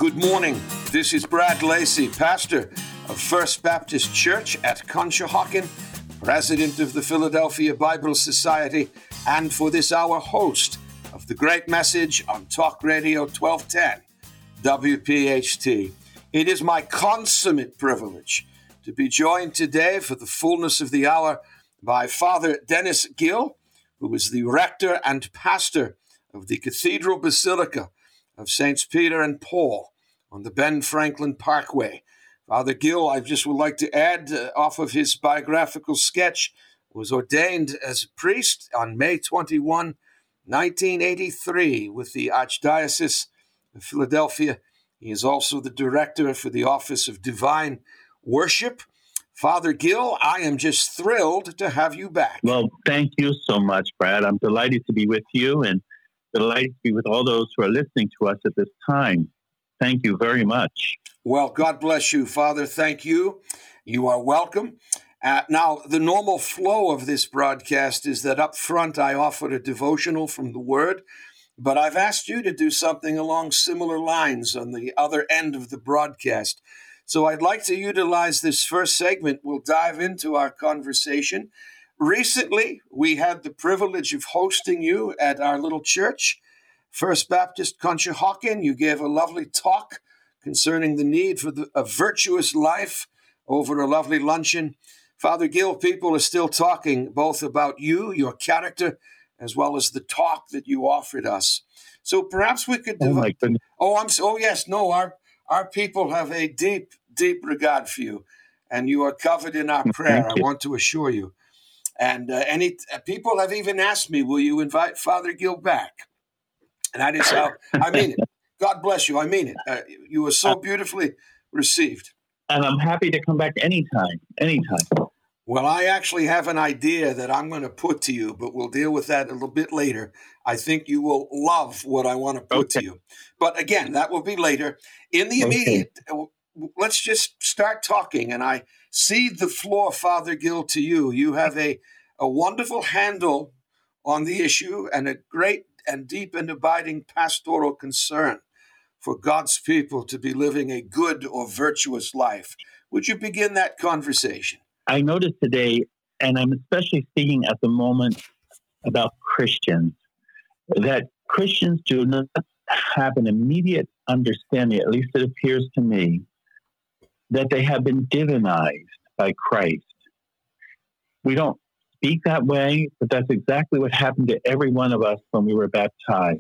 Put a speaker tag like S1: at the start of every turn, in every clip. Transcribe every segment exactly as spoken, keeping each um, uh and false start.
S1: Good morning. This is Brad Lacey, pastor of First Baptist Church at Conshohocken, president of the Philadelphia Bible Society, and for this hour, host of the great message on Talk Radio twelve ten, W P H T. It is my consummate privilege to be joined today for the fullness of the hour by Father Dennis Gill, who is the rector and pastor of the Cathedral Basilica of Saints Peter and Paul on the Ben Franklin Parkway. Father Gill, I just would like to add, uh, off of his biographical sketch, was ordained as a priest on May twenty-first, nineteen eighty-three, with the Archdiocese of Philadelphia. He is also the director for the Office of Divine Worship. Father Gill, I am just thrilled to have you back.
S2: Well, thank you so much, Brad. I'm delighted to be with you and delighted to be with all those who are listening to us at this time. Thank you very much.
S1: Well, God bless you, Father. Thank you. You are welcome. Uh, now, the normal flow of this broadcast is that up front I offer a devotional from the Word, but I've asked you to do something along similar lines on the other end of the broadcast. So I'd like to utilize this first segment. We'll dive into our conversation. Recently, we had the privilege of hosting you at our little church, First Baptist Conshohocken. You gave a lovely talk concerning the need for the, a virtuous life over a lovely luncheon. Father Gill, people are still talking both about you, your character, as well as the talk that you offered us. So perhaps we could...
S2: Oh,
S1: dev-
S2: my goodness.
S1: Oh, I'm so, oh yes, no, our, our people have a deep, deep regard for you, and you are covered in our prayer, I want to assure you. And uh, any uh, people have even asked me, will you invite Father Gill back? And that is how, I mean it. God bless you. I mean it. Uh, you were so beautifully received.
S2: And I'm happy to come back anytime, anytime.
S1: Well, I actually have an idea that I'm going to put to you, but we'll deal with that a little bit later. I think you will love what I want to put
S2: Okay.
S1: to you. But again, that will be later. In the immediate, okay. Let's just start talking. And I cede the floor, Father Gill, to you. You have a, a wonderful handle on the issue and a great and deep and abiding pastoral concern for God's people to be living a good or virtuous life. Would you begin that conversation?
S2: I noticed today, and I'm especially speaking at the moment about Christians, that Christians do not have an immediate understanding, at least it appears to me, that they have been divinized by Christ. We don't speak that way, but that's exactly what happened to every one of us when we were baptized.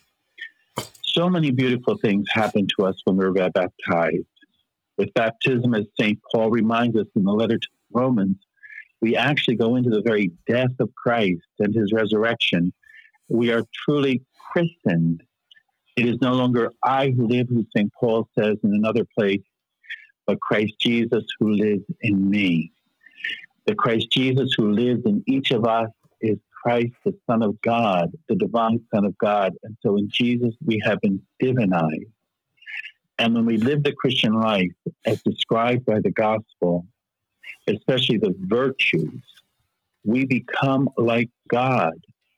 S2: So many beautiful things happened to us when we were baptized. With baptism, as Saint Paul reminds us in the letter to Romans, we actually go into the very death of Christ and his resurrection. We are truly christened. It is no longer I who live, who Saint Paul says in another place, but Christ Jesus who lives in me. The Christ Jesus who lives in each of us is Christ, the Son of God, the divine Son of God. And so in Jesus, we have been divinized. And when we live the Christian life as described by the gospel, especially the virtues, we become like God.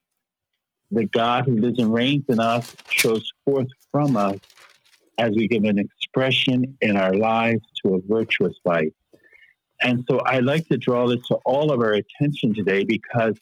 S2: The God who lives and reigns in us shows forth from us as we give an expression in our lives to a virtuous life. And so I like to draw this to all of our attention today because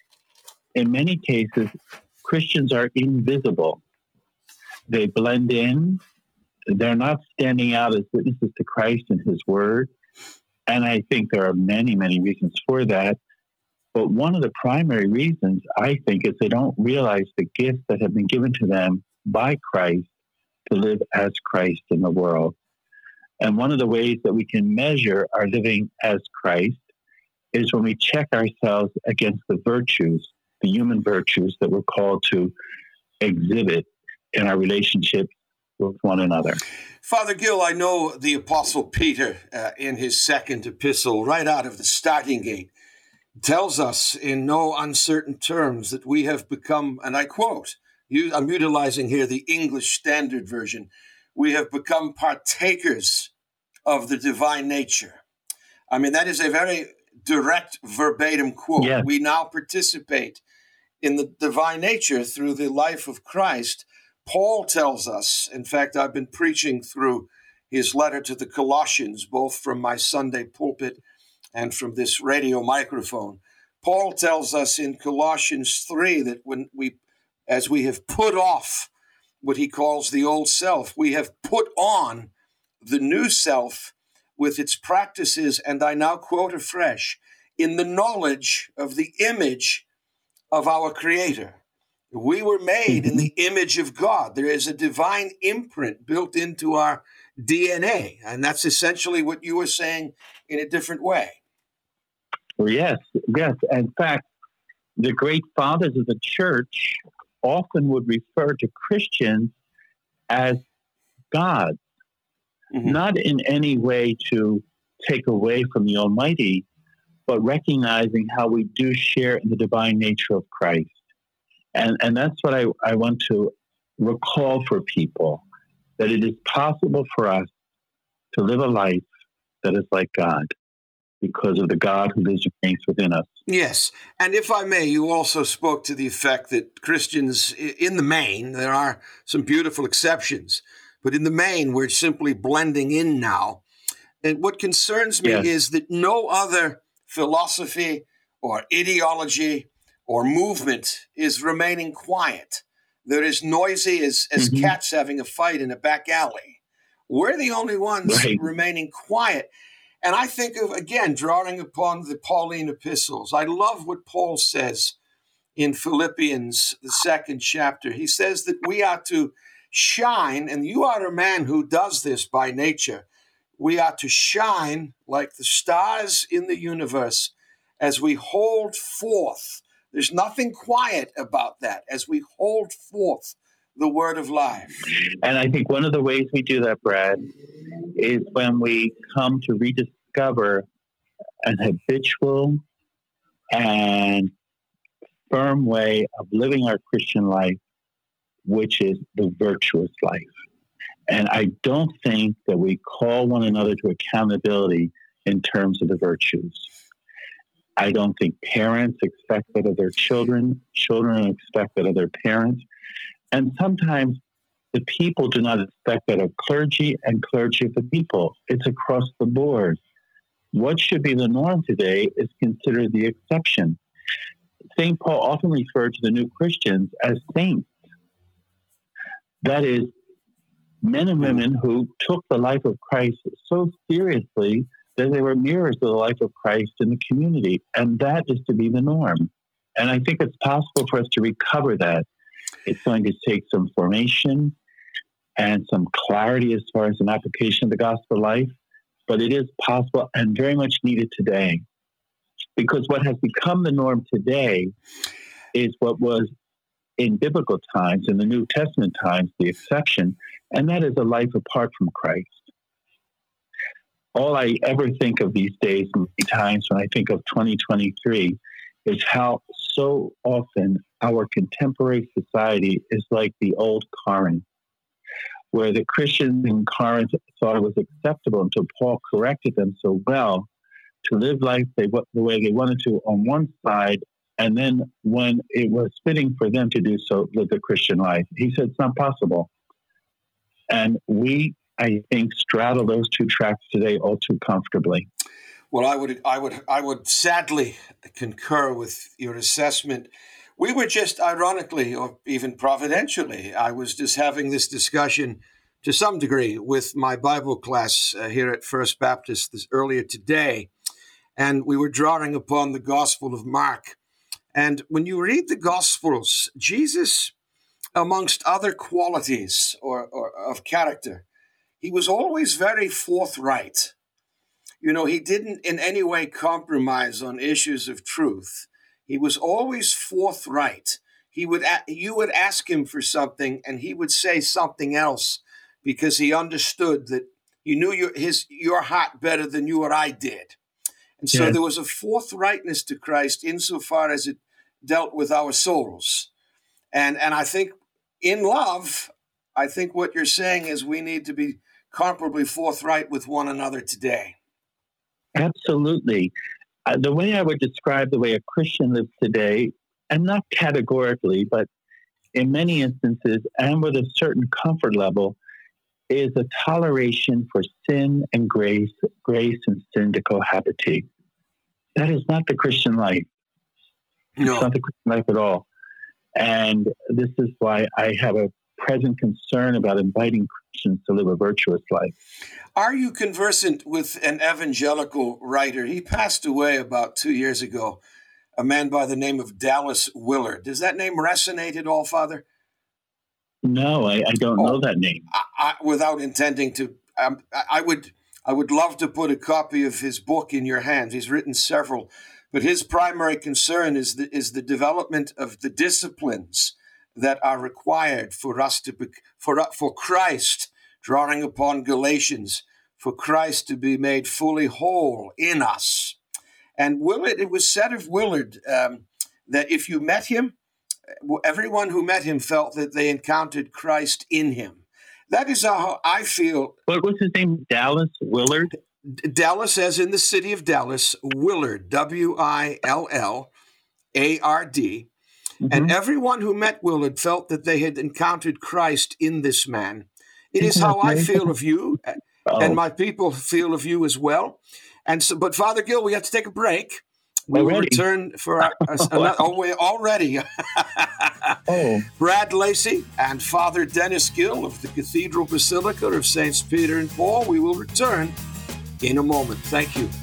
S2: in many cases, Christians are invisible. They blend in. They're not standing out as witnesses to Christ and his word. And I think there are many, many reasons for that. But one of the primary reasons, I think, is they don't realize the gifts that have been given to them by Christ to live as Christ in the world. And one of the ways that we can measure our living as Christ is when we check ourselves against the virtues, the human virtues that we're called to exhibit in our relationships with one another.
S1: Father Gill, I know the Apostle Peter, uh, in his second epistle, right out of the starting gate, tells us in no uncertain terms that we have become, and I quote, you, I'm utilizing here the English Standard Version, we have become partakers of the divine nature. I mean, that is a very direct verbatim quote.
S2: Yes.
S1: We now participate in the divine nature through the life of Christ. Paul tells us, in fact, I've been preaching through his letter to the Colossians, both from my Sunday pulpit and from this radio microphone. Paul tells us in Colossians three that when we, as we have put off what he calls the old self, we have put on the new self with its practices, and I now quote afresh, in the knowledge of the image of our Creator. We were made in the image of God. There is a divine imprint built into our D N A, and that's essentially what you were saying in a different way.
S2: Yes, yes. In fact, the great fathers of the church often would refer to Christians as gods, mm-hmm. not in any way to take away from the Almighty, but recognizing how we do share in the divine nature of Christ. And and that's what I, I want to recall for people, that it is possible for us to live a life that is like God because of the God who lives and reigns within us.
S1: Yes. And if I may, you also spoke to the effect that Christians, in the main, there are some beautiful exceptions, but in the main, we're simply blending in now. And what concerns me yes. is that no other philosophy or ideology or movement is remaining quiet. They're as noisy as, as mm-hmm. cats having a fight in a back alley. We're the only ones right. remaining quiet. And I think of, again, drawing upon the Pauline epistles. I love what Paul says in Philippians, the second chapter. He says that we are to shine, and you are a man who does this by nature. We are to shine like the stars in the universe as we hold forth. There's nothing quiet about that, as we hold forth the word of life.
S2: And I think one of the ways we do that, Brad, is when we come to rediscover an habitual and firm way of living our Christian life, which is the virtuous life. And I don't think that we call one another to accountability in terms of the virtues. I don't think parents expect that of their children. Children expect that of their parents. And sometimes the people do not expect that of clergy and clergy of the people. It's across the board. What should be the norm today is considered the exception. Saint Paul often referred to the new Christians as saints. That is, men and women who took the life of Christ so seriously that they were mirrors of the life of Christ in the community. And that is to be the norm. And I think it's possible for us to recover that. It's going to take some formation and some clarity as far as an application of the gospel life, but it is possible and very much needed today. Because what has become the norm today is what was in biblical times, in the New Testament times, the exception, and that is a life apart from Christ. All I ever think of these days, many times when I think of twenty twenty-three, is how so often our contemporary society is like the old Corinth, where the Christians in Corinth thought it was acceptable until Paul corrected them so well to live life they, the way they wanted to on one side, and then when it was fitting for them to do so, live the Christian life. He said it's not possible. And we, I think, straddle those two tracks today all too comfortably.
S1: Well, I would, I would, I would sadly concur with your assessment. We were just, ironically, or even providentially, I was just having this discussion to some degree with my Bible class uh, here at First Baptist this, earlier today, and we were drawing upon the Gospel of Mark. And when you read the Gospels, Jesus, amongst other qualities or, or of character, he was always very forthright. You know, he didn't in any way compromise on issues of truth. He was always forthright. He would, you would ask him for something, and he would say something else because he understood that you knew your his your heart better than you or I did. And so yeah. there was a forthrightness to Christ insofar as it dealt with our souls. And and I think in love, I think what you're saying is we need to be comparably forthright with one another today.
S2: Absolutely. Uh, the way I would describe the way a Christian lives today, and not categorically, but in many instances, and with a certain comfort level, is a toleration for sin and grace, grace and sin to cohabitate. That is not the Christian life.
S1: No.
S2: It's not the Christian life at all. And this is why I have a present concern about inviting Christians to live a virtuous life.
S1: Are you conversant with an evangelical writer? He passed away about two years ago, a man by the name of Dallas Willard. Does that name resonate at all, Father?
S2: No, I, I don't oh, know that name.
S1: I, I, without intending to, um, I, I would I would love to put a copy of his book in your hands. He's written several, but his primary concern is the, is the development of the disciplines that are required for us to be, for for Christ, drawing upon Galatians, for Christ to be made fully whole in us. And Willard, it was said of Willard um, that if you met him, everyone who met him felt that they encountered Christ in him. That is how I feel.
S2: What was his name? Dallas Willard?
S1: Dallas, as in the city of Dallas, Willard, W I L L A R D. Mm-hmm. And everyone who met Willard felt that they had encountered Christ in this man. It is how I feel of you, oh. and my people feel of you as well. And so, but Father Gill, we have to take a break. We already? will return for our, uh, another, oh, we already. oh. Brad Lacey and Father Dennis Gill of the Cathedral Basilica of Saints Peter and Paul. We will return in a moment. Thank you.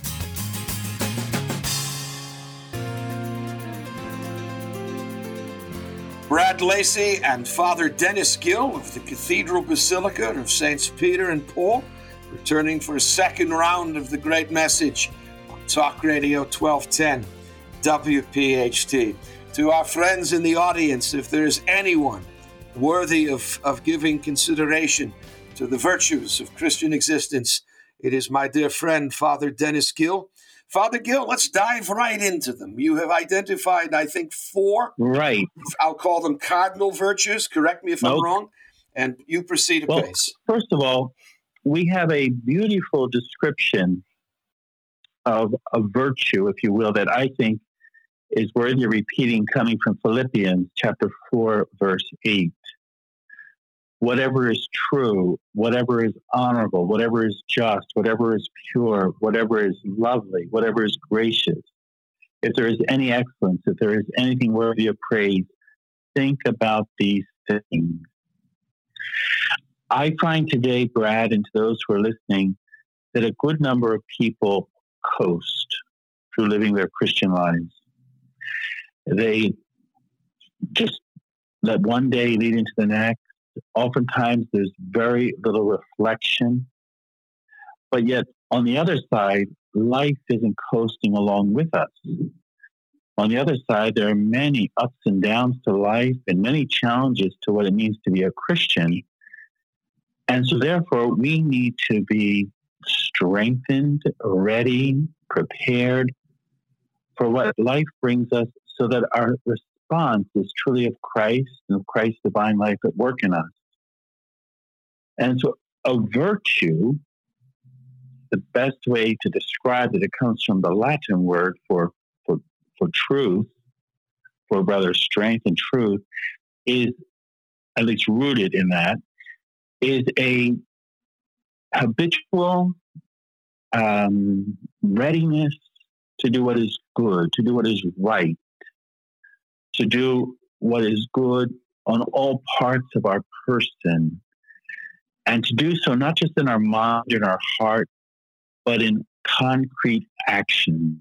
S1: Brad Lacey and Father Dennis Gill of the Cathedral Basilica of Saints Peter and Paul, returning for a second round of the Great Message on Talk Radio twelve ten W P H T. To our friends in the audience, if there's anyone worthy of, of giving consideration to the virtues of Christian existence, it is my dear friend, Father Dennis Gill. Father Gill, let's dive right into them. You have identified, I think, four.
S2: Right.
S1: I'll call them cardinal virtues. Correct me if nope. I'm wrong. And you proceed
S2: well,
S1: apace.
S2: First of all, we have a beautiful description of a virtue, if you will, that I think is worthy of repeating, coming from Philippians chapter four, verse eight. Whatever is true, whatever is honorable, whatever is just, whatever is pure, whatever is lovely, whatever is gracious, if there is any excellence, if there is anything worthy of praise, think about these things. I find today, Brad, and to those who are listening, that a good number of people coast through living their Christian lives. They just let one day lead into the next. Oftentimes, there's very little reflection. But yet, on the other side, life isn't coasting along with us. On the other side, there are many ups and downs to life and many challenges to what it means to be a Christian. And so, therefore, we need to be strengthened, ready, prepared for what life brings us so that our response is truly of Christ and of Christ's divine life at work in us. And so a virtue, the best way to describe it, it comes from the Latin word for, for, for truth, for rather strength and truth, is, at least rooted in that, is a habitual um, readiness to do what is good, to do what is right, to do what is good on all parts of our person, and to do so not just in our mind and our heart, but in concrete actions.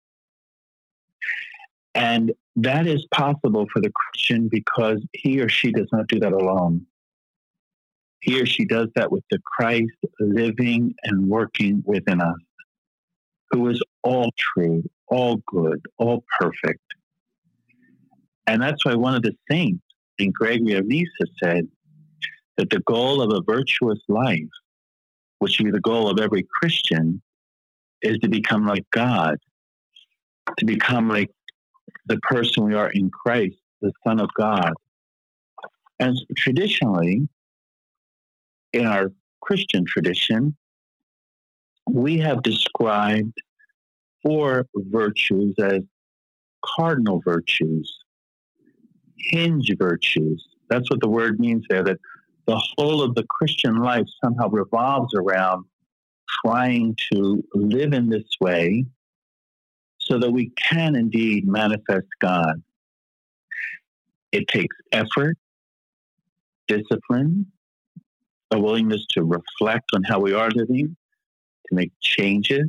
S2: And that is possible for the Christian because he or she does not do that alone. He or she does that with the Christ living and working within us, who is all true, all good, all perfect. And that's why one of the saints, Saint Gregory of Nyssa, said that the goal of a virtuous life, which should be the goal of every Christian, is to become like God, to become like the person we are in Christ, the Son of God. And so traditionally, in our Christian tradition, we have described four virtues as cardinal virtues, hinge virtues, That's what the word means there, that the whole of the Christian life somehow revolves around trying to live in this way so that we can indeed manifest God. It takes effort, discipline, a willingness to reflect on how we are living, to make changes.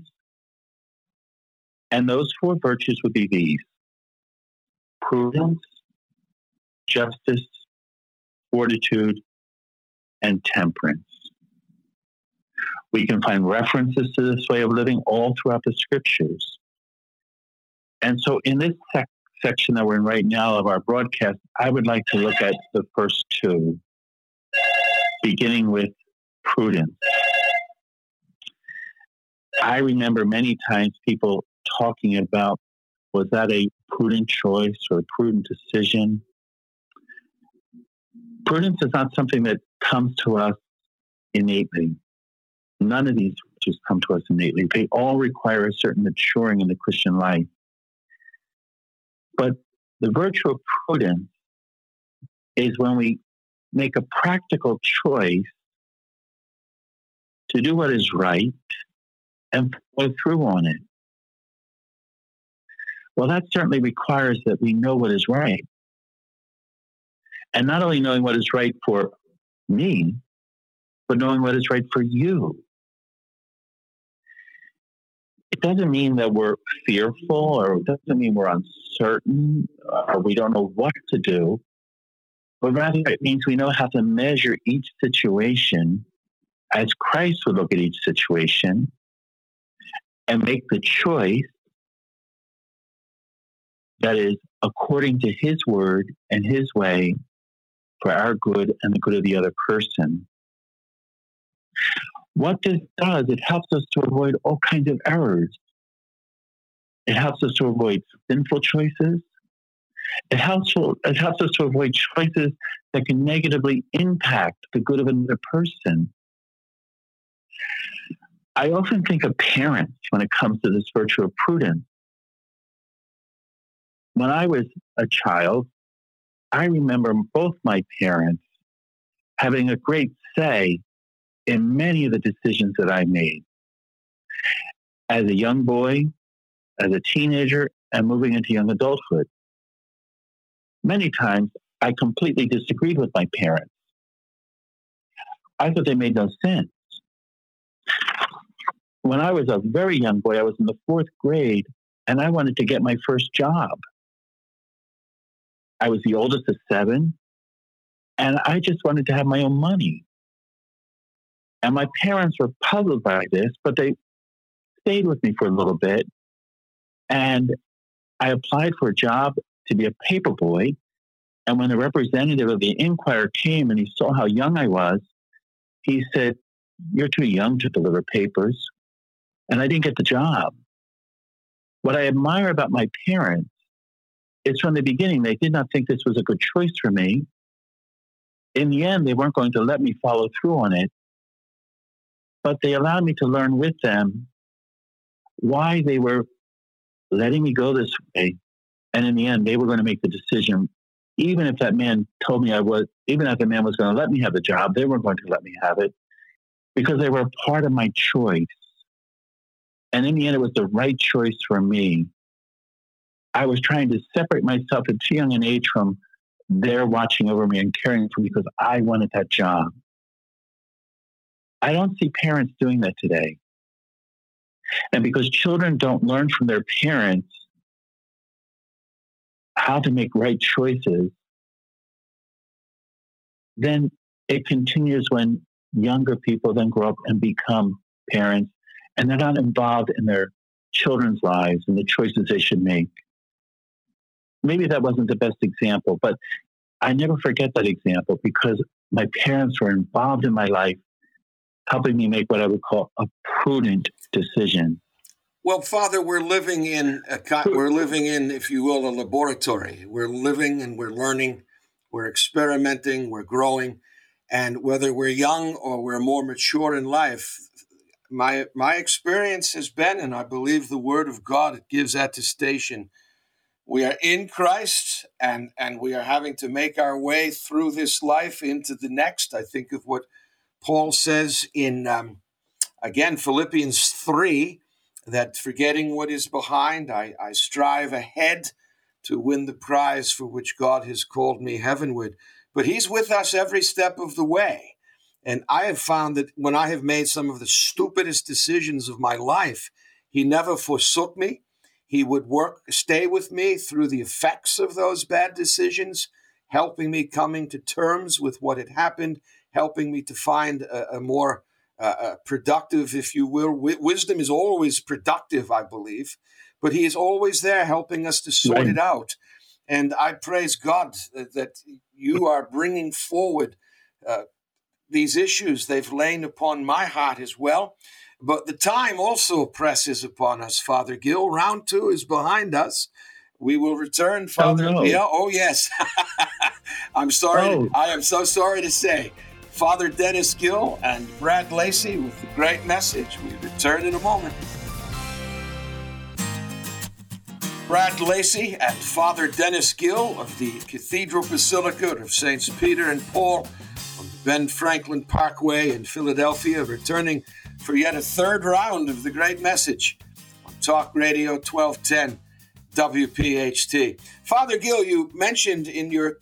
S2: And those four virtues would be these: prudence, justice, fortitude, and temperance. We can find references to this way of living all throughout the scriptures. And so in this sec- section that we're in right now of our broadcast, I would like to look at the first two, beginning with prudence. I remember many times people talking about, was that a prudent choice or a prudent decision? Prudence is not something that comes to us innately. None of these virtues come to us innately. They all require a certain maturing in the Christian life. But the virtue of prudence is when we make a practical choice to do what is right and follow through on it. Well, that certainly requires that we know what is right. And not only knowing what is right for me, but knowing what is right for you. It doesn't mean that we're fearful, or it doesn't mean we're uncertain, or we don't know what to do, but rather it means we know how to measure each situation as Christ would look at each situation and make the choice that is according to his word and his way for our good and the good of the other person. What this does, it helps us to avoid all kinds of errors. It helps us to avoid sinful choices. It helps, it helps us to avoid choices that can negatively impact the good of another person. I often think of parents when it comes to this virtue of prudence. When I was a child, I remember both my parents having a great say in many of the decisions that I made. As a young boy, as a teenager, and moving into young adulthood. Many times, I completely disagreed with my parents. I thought they made no sense. When I was a very young boy, I was in the fourth grade, and I wanted to get my first job. I was the oldest of seven, and I just wanted to have my own money. And my parents were puzzled by this, but they stayed with me for a little bit. And I applied for a job to be a paper boy. And when the representative of the Inquirer came and he saw how young I was, he said, "You're too young to deliver papers." And I didn't get the job. What I admire about my parents is from the beginning, they did not think this was a good choice for me. In the end, they weren't going to let me follow through on it. But they allowed me to learn with them why they were letting me go this way. And in the end, they were going to make the decision. Even if that man told me I was, even if the man was going to let me have the job, they weren't going to let me have it because they were a part of my choice. And in the end, it was the right choice for me. I was trying to separate myself at too young an age from their watching over me and caring for me because I wanted that job. I don't see parents doing that today. And because children don't learn from their parents how to make right choices, then it continues when younger people then grow up and become parents, and they're not involved in their children's lives and the choices they should make. Maybe that wasn't the best example, but I never forget that example because my parents were involved in my life, helping me make what I would call a prudent decision.
S1: Well, Father, we're living in a, we're living in, if you will, a laboratory. We're living and we're learning, we're experimenting, we're growing, and whether we're young or we're more mature in life, my my experience has been, and I believe the Word of God gives attestation, we are in Christ, and, and we are having to make our way through this life into the next. I think of what Paul says in, um, again, Philippians three, that forgetting what is behind, I, I strive ahead to win the prize for which God has called me heavenward. But he's with us every step of the way. And I have found that when I have made some of the stupidest decisions of my life, he never forsook me. He would work, stay with me through the effects of those bad decisions, helping me coming to terms with what had happened, helping me to find a, a more uh, productive, if you will. W- wisdom is always productive, I believe, but he is always there helping us to sort
S2: Right.
S1: it out. And I praise God that, that you are bringing forward uh, these issues. They've lain upon my heart as well. But the time also presses upon us, Father Gill. Round two is behind us. We will return, Father.
S2: Oh, no.
S1: Yeah, oh, yes. I'm sorry.
S2: Oh.
S1: I am so sorry to say. Father Dennis Gill and Brad Lacey with the great message. We return in a moment. Brad Lacey and Father Dennis Gill of the Cathedral Basilica of Saints Peter and Paul on the Ben Franklin Parkway in Philadelphia, returning for yet a third round of the great message on Talk Radio twelve ten W P H T. Father Gill, you mentioned in your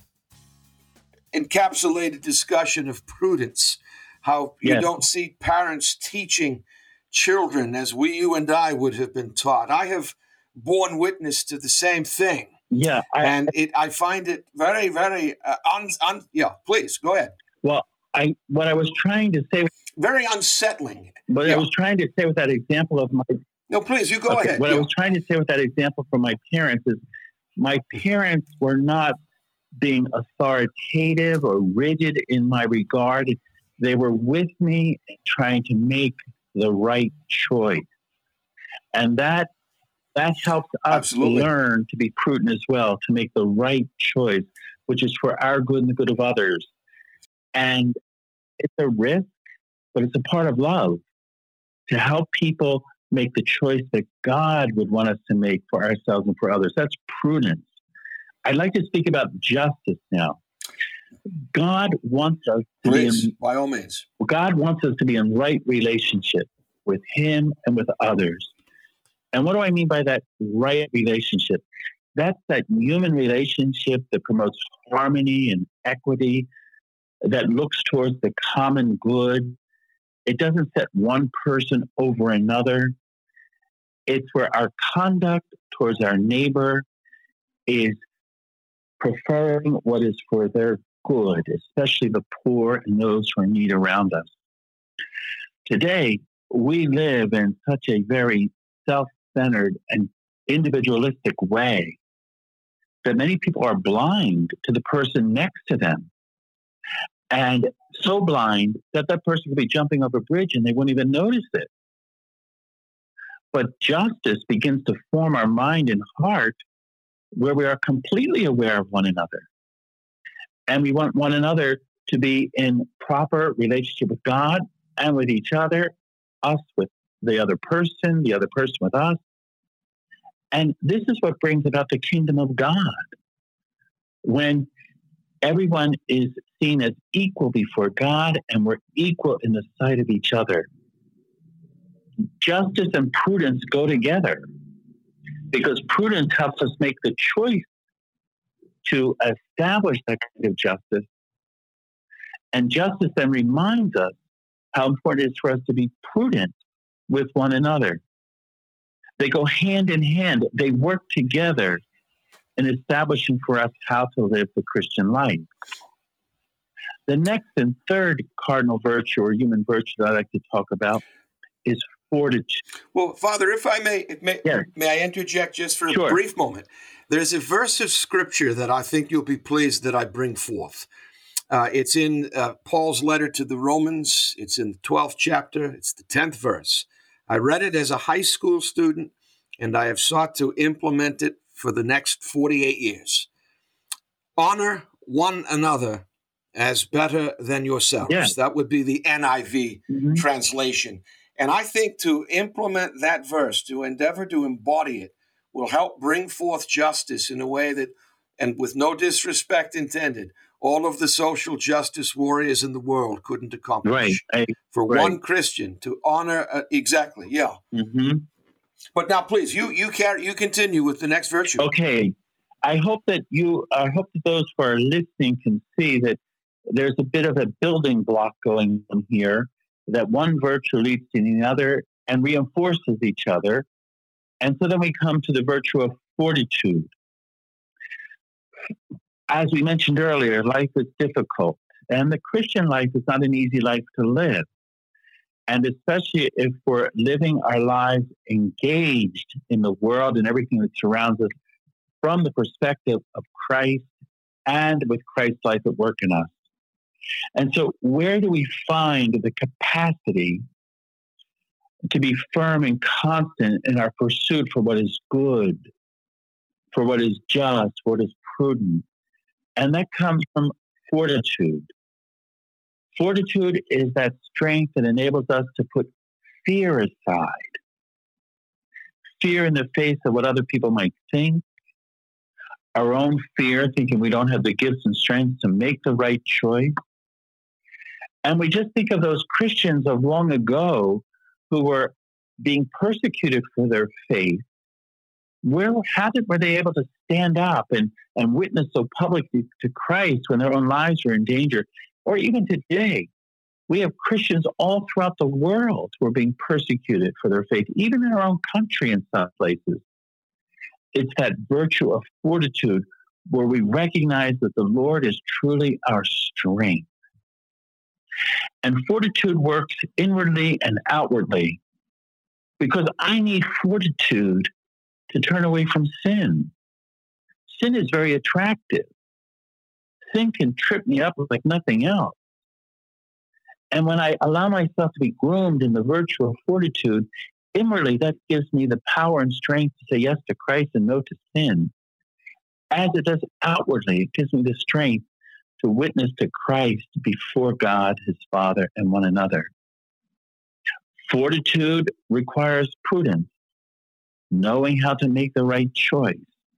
S1: encapsulated discussion of prudence how you
S2: Yes.
S1: don't see parents teaching children as we, you and I would have been taught. I have borne witness to the same thing.
S2: Yeah. I,
S1: and it, I find it very, very, uh, un, un, yeah, please, go ahead.
S2: well, I what I was trying to say,
S1: Very unsettling.
S2: what
S1: Yeah.
S2: I was trying to say with that example of my,
S1: No, please, you go
S2: okay,
S1: ahead.
S2: what
S1: Yeah.
S2: I was trying to say with that example from my parents is my parents were not being authoritative or rigid in my regard. They were with me trying to make the right choice. And that that helps us
S1: Absolutely.
S2: learn to be prudent as well, to make the right choice, which is for our good and the good of others. And it's a risk, but it's a part of love to help people make the choice that God would want us to make for ourselves and for others. That's prudence. I'd like to speak about justice now. God wants us to
S1: Please,
S2: be in,
S1: by all means.
S2: God wants us to be in right relationship with Him and with others. And what do I mean by that right relationship? That's that human relationship that promotes harmony and equity, that looks towards the common good. It doesn't set one person over another. It's where our conduct towards our neighbor is preferring what is for their good, especially the poor and those who are in need around us. Today, we live in such a very self-centered and individualistic way that many people are blind to the person next to them. And so blind that that person could be jumping over a bridge and they wouldn't even notice it. But justice begins to form our mind and heart where we are completely aware of one another. And we want one another to be in proper relationship with God and with each other, us with the other person, the other person with us. And this is what brings about the kingdom of God. When everyone is seen as equal before God and we're equal in the sight of each other. Justice and prudence go together because prudence helps us make the choice to establish that kind of justice. And justice then reminds us how important it is for us to be prudent with one another. They go hand in hand. They work together in establishing for us how to live the Christian life. The next and third cardinal virtue or human virtue that I like to talk about is fortitude.
S1: Well, Father, if I may, may,
S2: yes.
S1: may I interject just for a
S2: Sure.
S1: brief moment? There's a verse of Scripture that I think you'll be pleased that I bring forth. Uh, it's in uh, Paul's letter to the Romans. It's in the twelfth chapter. It's the tenth verse. I read it as a high school student, and I have sought to implement it for the next forty-eight years. Honor one another as better than yourselves.
S2: Yeah.
S1: That would be the N I V
S2: Mm-hmm.
S1: translation. And I think to implement that verse, to endeavor to embody it, will help bring forth justice in a way that, and with no disrespect intended, all of the social justice warriors in the world couldn't accomplish.
S2: Right. I,
S1: For
S2: right.
S1: one Christian to honor, uh, exactly, yeah.
S2: Mm-hmm.
S1: But now, please, you you carry, you continue with the next virtue.
S2: Okay. I hope that you, I hope that those who are listening can see that there's a bit of a building block going on here, that one virtue leads to the other and reinforces each other. And so then we come to the virtue of fortitude. As we mentioned earlier, life is difficult, and the Christian life is not an easy life to live. And especially if we're living our lives engaged in the world and everything that surrounds us from the perspective of Christ and with Christ's life at work in us. And so where do we find the capacity to be firm and constant in our pursuit for what is good, for what is just, for what is prudent? And that comes from fortitude. Fortitude is that strength that enables us to put fear aside. Fear in the face of what other people might think. Our own fear, thinking we don't have the gifts and strength to make the right choice. And we just think of those Christians of long ago who were being persecuted for their faith. Where, how did, were they able to stand up and, and witness so publicly to Christ when their own lives were in danger? Or even today, we have Christians all throughout the world who are being persecuted for their faith, even in our own country in some places. It's that virtue of fortitude where we recognize that the Lord is truly our strength. And fortitude works inwardly and outwardly, because I need fortitude to turn away from sin. Sin is very attractive. Sin can trip me up like nothing else. And when I allow myself to be groomed in the virtue of fortitude, inwardly that gives me the power and strength to say yes to Christ and no to sin. As it does outwardly, it gives me the strength to witness to Christ before God, his Father, and one another. Fortitude requires prudence, knowing how to make the right choice.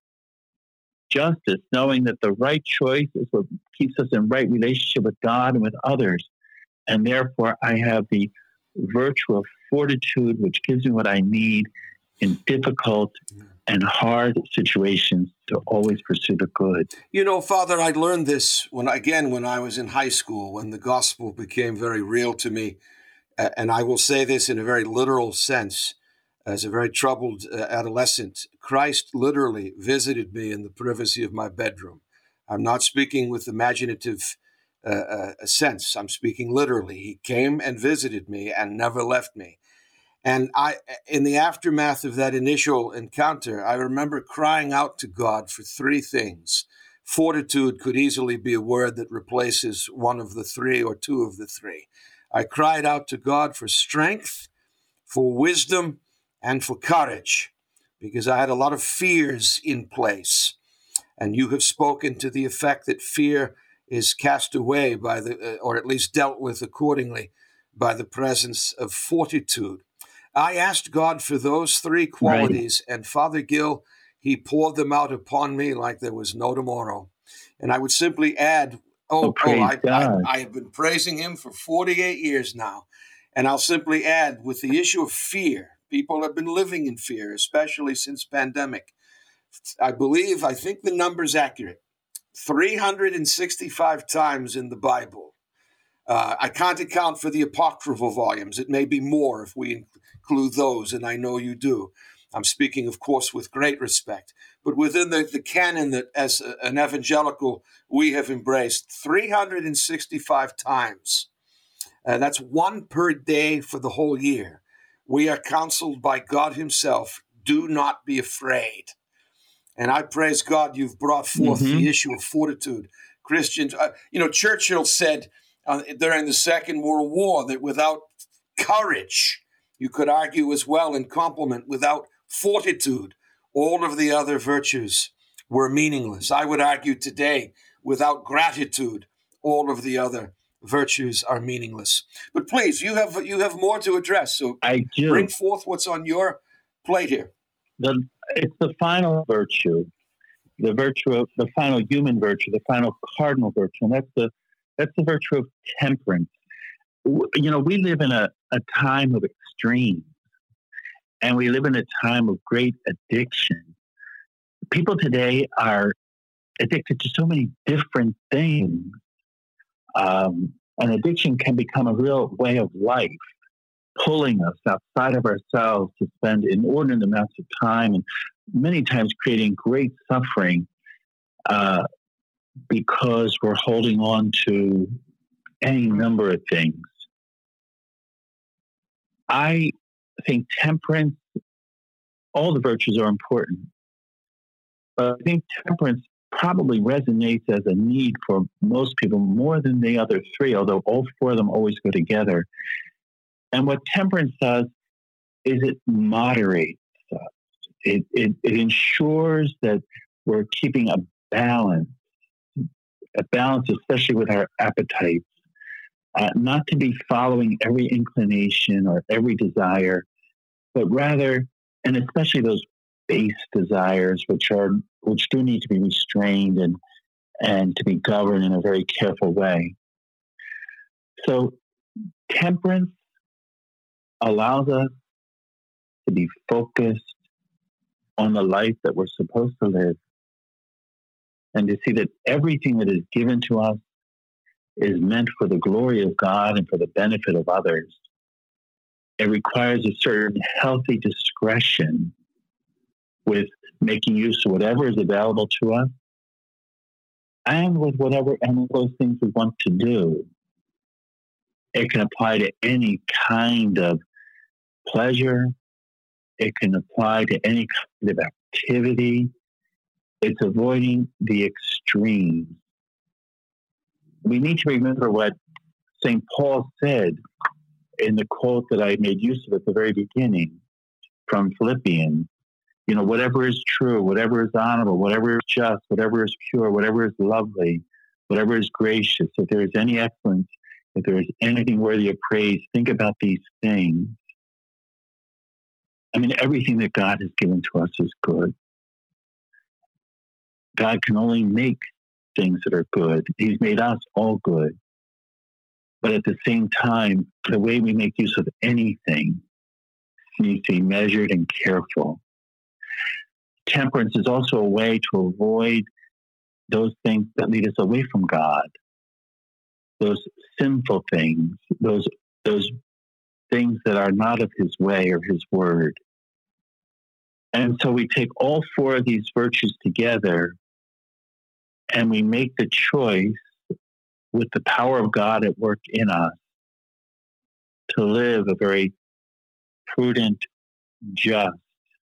S2: Justice, knowing that the right choice is what keeps us in right relationship with God and with others. And therefore, I have the virtue of fortitude, which gives me what I need in difficult and hard situations to always pursue the good.
S1: You know, Father, I learned this when, again, when I was in high school, when the gospel became very real to me. And I will say this in a very literal sense. As a very troubled uh, adolescent, Christ literally visited me in the privacy of my bedroom. I'm not speaking with imaginative uh, uh, sense. I'm speaking literally. He came and visited me and never left me. And I, in the aftermath of that initial encounter, I remember crying out to God for three things. Fortitude could easily be a word that replaces one of the three or two of the three. I cried out to God for strength, for wisdom, and for courage, because I had a lot of fears in place. And you have spoken to the effect that fear is cast away by the, uh, or at least dealt with accordingly, by the presence of fortitude. I asked God for those three qualities, right. And Father Gill, he poured them out upon me like there was no tomorrow. And I would simply add, oh, oh, oh I, I, I have been praising him for forty-eight years now. And I'll simply add, with the issue of fear, people have been living in fear, especially since pandemic. I believe, I think the number's accurate, three hundred sixty-five times in the Bible. Uh, I can't account for the apocryphal volumes. It may be more if we include those, and I know you do. I'm speaking, of course, with great respect. But within the, the canon that, as a, an evangelical, we have embraced, three hundred sixty-five times. Uh, that's one per day for the whole year. We are counseled by God himself, do not be afraid. And I praise God you've brought forth mm-hmm. the issue of fortitude. Christians, uh, you know, Churchill said uh, during the Second World War that without courage, you could argue as well in compliment, without fortitude, all of the other virtues were meaningless. I would argue today, without gratitude, all of the other virtues are meaningless. But please, you have you have more to address. So
S2: I do.
S1: Bring forth what's on your plate here.
S2: The it's the final virtue, the virtue of the final human virtue, the final cardinal virtue, and that's the that's the virtue of temperance. You know, we live in a, a time of extremes, and we live in a time of great addiction. People today are addicted to so many different things. Um, and addiction can become a real way of life, pulling us outside of ourselves to spend inordinate amounts of time and many times creating great suffering uh, because we're holding on to any number of things. I think temperance, all the virtues are important, but I think temperance probably resonates as a need for most people more than the other three, although all four of them always go together. And what temperance does is it moderates us. It, it, it ensures that we're keeping a balance, a balance especially with our appetites, uh, not to be following every inclination or every desire, but rather, and especially those base desires, which are which do need to be restrained and and to be governed in a very careful way. So temperance allows us to be focused on the life that we're supposed to live and to see that everything that is given to us is meant for the glory of God and for the benefit of others. It requires a certain healthy discretion with making use of whatever is available to us and with whatever and with those things we want to do. It can apply to any kind of pleasure. It can apply to any kind of activity. It's avoiding the extremes. We need to remember what Saint Paul said in the quote that I made use of at the very beginning from Philippians. You know, whatever is true, whatever is honorable, whatever is just, whatever is pure, whatever is lovely, whatever is gracious, if there is any excellence, if there is anything worthy of praise, think about these things. I mean, everything that God has given to us is good. God can only make things that are good. He's made us all good. But at the same time, the way we make use of anything needs to be measured and careful. Temperance is also a way to avoid those things that lead us away from God, those sinful things, those those things that are not of His way or His word. And so we take all four of these virtues together and we make the choice with the power of God at work in us to live a very prudent, just,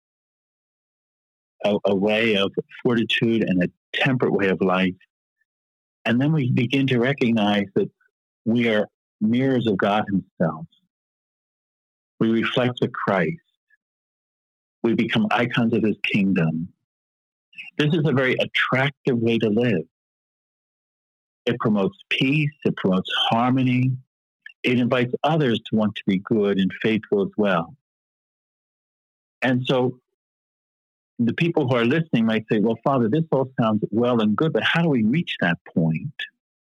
S2: A, a way of fortitude and a temperate way of life. And then we begin to recognize that we are mirrors of God Himself. We reflect the Christ. We become icons of His kingdom. This is a very attractive way to live. It promotes peace. It promotes harmony. It invites others to want to be good and faithful as well. And so the people who are listening might say, well, Father, this all sounds well and good, but how do we reach that point?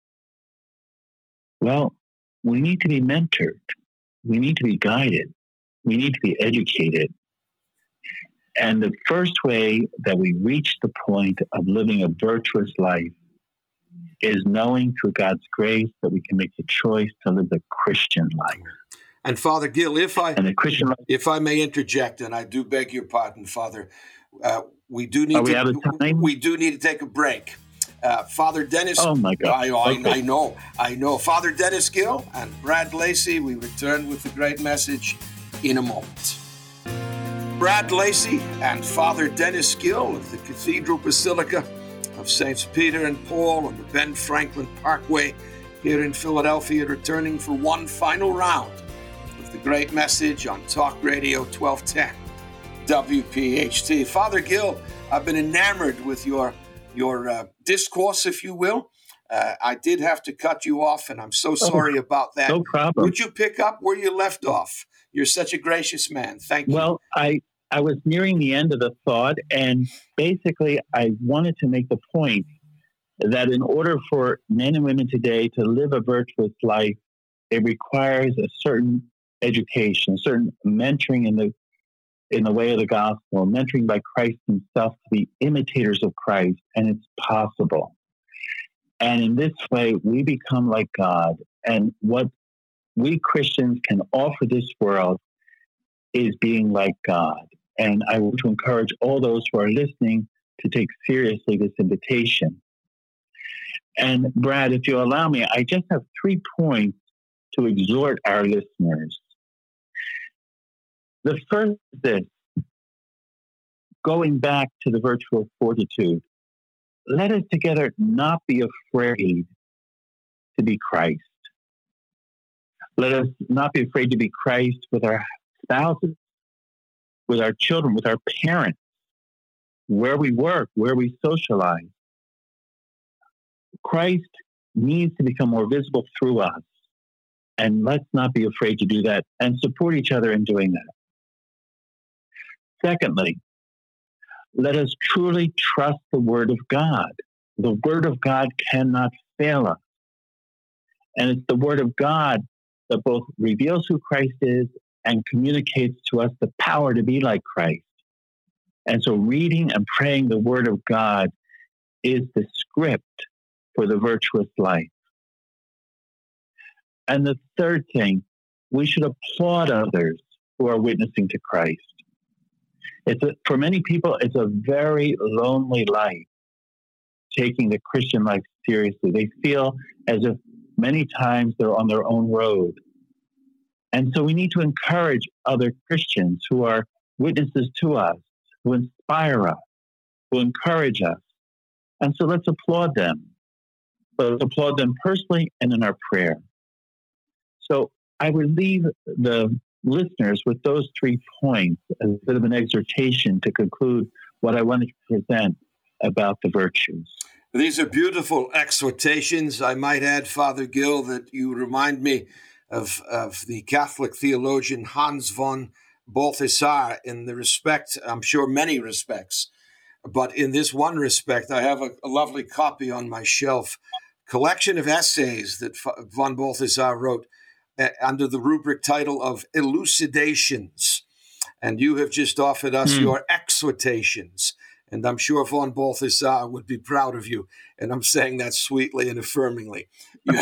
S2: Well, we need to be mentored. We need to be guided. We need to be educated. And the first way that we reach the point of living a virtuous life is knowing through God's grace that we can make the choice to live the Christian life.
S1: And Father Gill, if I,
S2: and the Christian life,
S1: if I may interject, and I do beg your pardon, Father, uh, we do need
S2: are we
S1: to,
S2: out of time?
S1: We do need to take a break. Uh, Father Dennis,
S2: oh my God,
S1: I, I,
S2: okay.
S1: I know, I know. Father Dennis Gill and Brad Lacey, we return with the great message in a moment. Brad Lacey and Father Dennis Gill of the Cathedral Basilica of Saints Peter and Paul on the Ben Franklin Parkway here in Philadelphia, returning for one final round of the great message on Talk Radio twelve ten W P H T. Father Gill, I've been enamored with your your uh, discourse, if you will. Uh, I did have to cut you off, and I'm so sorry oh, about that.
S2: No problem.
S1: Would you pick up where you left off? You're such a gracious man. Thank you.
S2: Well, I I was nearing the end of the thought, and basically I wanted to make the point that in order for men and women today to live a virtuous life, it requires a certain education, a certain mentoring in the in the way of the gospel, mentoring by Christ himself to be imitators of Christ, and it's possible. And in this way, we become like God. And what we Christians can offer this world is being like God. And I want to encourage all those who are listening to take seriously this invitation. And Brad, if you allow me, I just have three points to exhort our listeners. The first is this: going back to the virtual fortitude, let us together not be afraid to be Christ. Let us not be afraid to be Christ with our spouses, with our children, with our parents, where we work, where we socialize. Christ needs to become more visible through us. And let's not be afraid to do that and support each other in doing that. Secondly, let us truly trust the Word of God. The Word of God cannot fail us. And it's the Word of God that both reveals who Christ is and communicates to us the power to be like Christ. And so reading and praying the Word of God is the script for the virtuous life. And the third thing, we should applaud others who are witnessing to Christ. It's a, for many people, it's a very lonely life, taking the Christian life seriously. They feel as if many times they're on their own road. And so we need to encourage other Christians who are witnesses to us, who inspire us, who encourage us. And so let's applaud them. Let's applaud them personally and in our prayer. So I would leave the listeners with those three points as a bit of an exhortation to conclude what I wanted to present about the virtues.
S1: These are beautiful exhortations. I might add, Father Gill, that you remind me of, of the Catholic theologian Hans von Balthasar in the respect, I'm sure many respects, but in this one respect, I have a, a lovely copy on my shelf, collection of essays that von Balthasar wrote uh, under the rubric title of Elucidations. And you have just offered us mm. your exhortations. And I'm sure von Balthasar would be proud of you. And I'm saying that sweetly and affirmingly. you,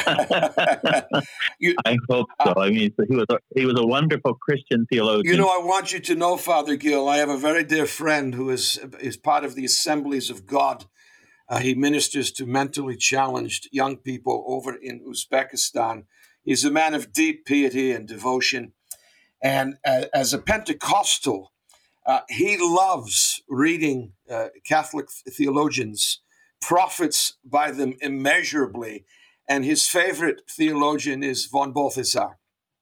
S2: I hope so. I mean, he was a, he was a wonderful Christian theologian.
S1: You know, I want you to know, Father Gill, I have a very dear friend who is, is part of the Assemblies of God. Uh, he ministers to mentally challenged young people over in Uzbekistan. He's a man of deep piety and devotion. And uh, as a Pentecostal, Uh, he loves reading uh, Catholic theologians, profits by them immeasurably, and his favorite theologian is von Balthasar.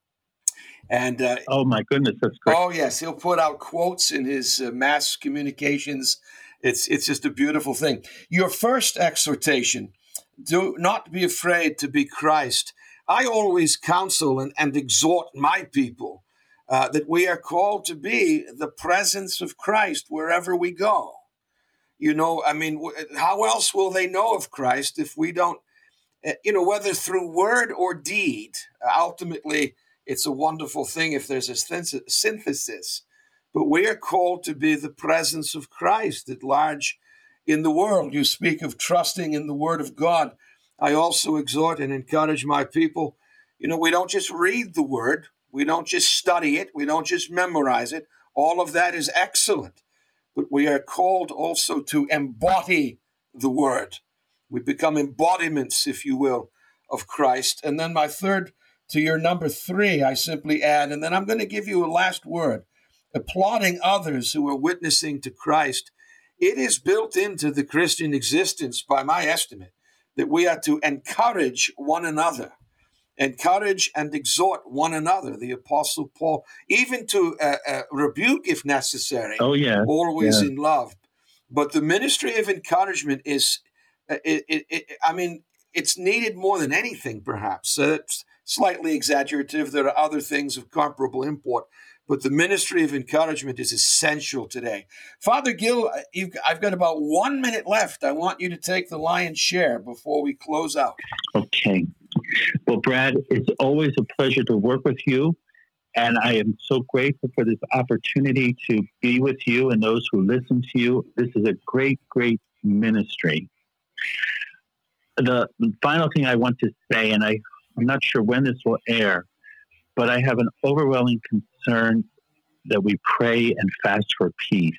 S1: And uh,
S2: oh my goodness, that's great!
S1: Oh yes, he'll put out quotes in his uh, mass communications. It's it's just a beautiful thing. Your first exhortation: do not be afraid to be Christ. I always counsel and, and exhort my people Uh, that we are called to be the presence of Christ wherever we go. You know, I mean, w- how else will they know of Christ if we don't, uh, you know, whether through word or deed? Uh, ultimately, it's a wonderful thing if there's a synth- synthesis. But we are called to be the presence of Christ at large in the world. You speak of trusting in the Word of God. I also exhort and encourage my people, you know, we don't just read the Word. We don't just study it. We don't just memorize it. All of that is excellent. But we are called also to embody the Word. We become embodiments, if you will, of Christ. And then my third, to your number three, I simply add, and then I'm going to give you a last word, applauding others who are witnessing to Christ. It is built into the Christian existence, by my estimate, that we are to encourage one another. Encourage and exhort one another, the Apostle Paul, even to uh, uh, rebuke if necessary.
S2: Oh, yeah.
S1: Always
S2: yeah.
S1: in love. But the ministry of encouragement is, uh, it, it, it, I mean, it's needed more than anything, perhaps. Uh, slightly exaggerative. There are other things of comparable import. But the ministry of encouragement is essential today. Father Gill, you've, I've got about one minute left. I want you to take the lion's share before we close out.
S2: Okay. Well, Brad, it's always a pleasure to work with you. And I am so grateful for this opportunity to be with you and those who listen to you. This is a great, great ministry. The final thing I want to say, and I, I'm not sure when this will air, but I have an overwhelming concern that we pray and fast for peace.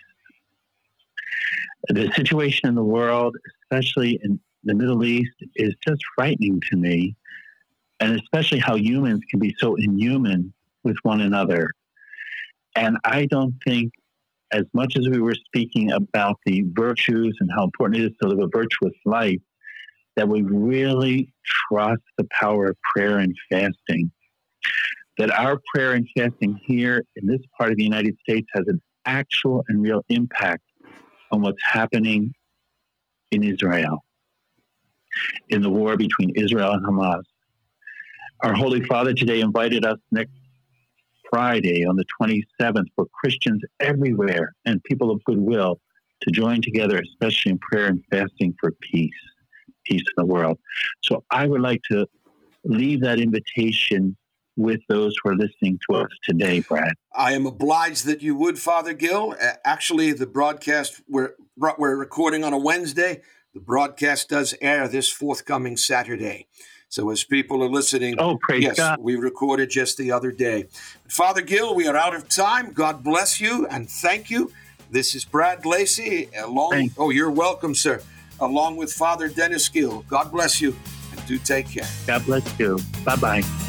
S2: The situation in the world, especially in the Middle East, is just frightening to me, and especially how humans can be so inhuman with one another. And I don't think, as much as we were speaking about the virtues and how important it is to live a virtuous life, that we really trust the power of prayer and fasting. That our prayer and fasting here in this part of the United States has an actual and real impact on what's happening in Israel, in the war between Israel and Hamas. Our Holy Father today invited us next Friday on the twenty-seventh for Christians everywhere and people of goodwill to join together, especially in prayer and fasting for peace, peace in the world. So I would like to leave that invitation with those who are listening to us today, Brad.
S1: I am obliged that you would, Father Gill. Actually, the broadcast, we're, we're recording on a Wednesday. The broadcast does air this forthcoming Saturday. So as people are listening,
S2: oh, praise
S1: yes,
S2: God.
S1: We recorded just the other day. Father Gill, we are out of time. God bless you and thank you. This is Brad Lacey. Along,
S2: Thanks.
S1: Oh, you're welcome, sir. Along with Father Dennis Gill. God bless you and do take care.
S2: God bless you. Bye-bye.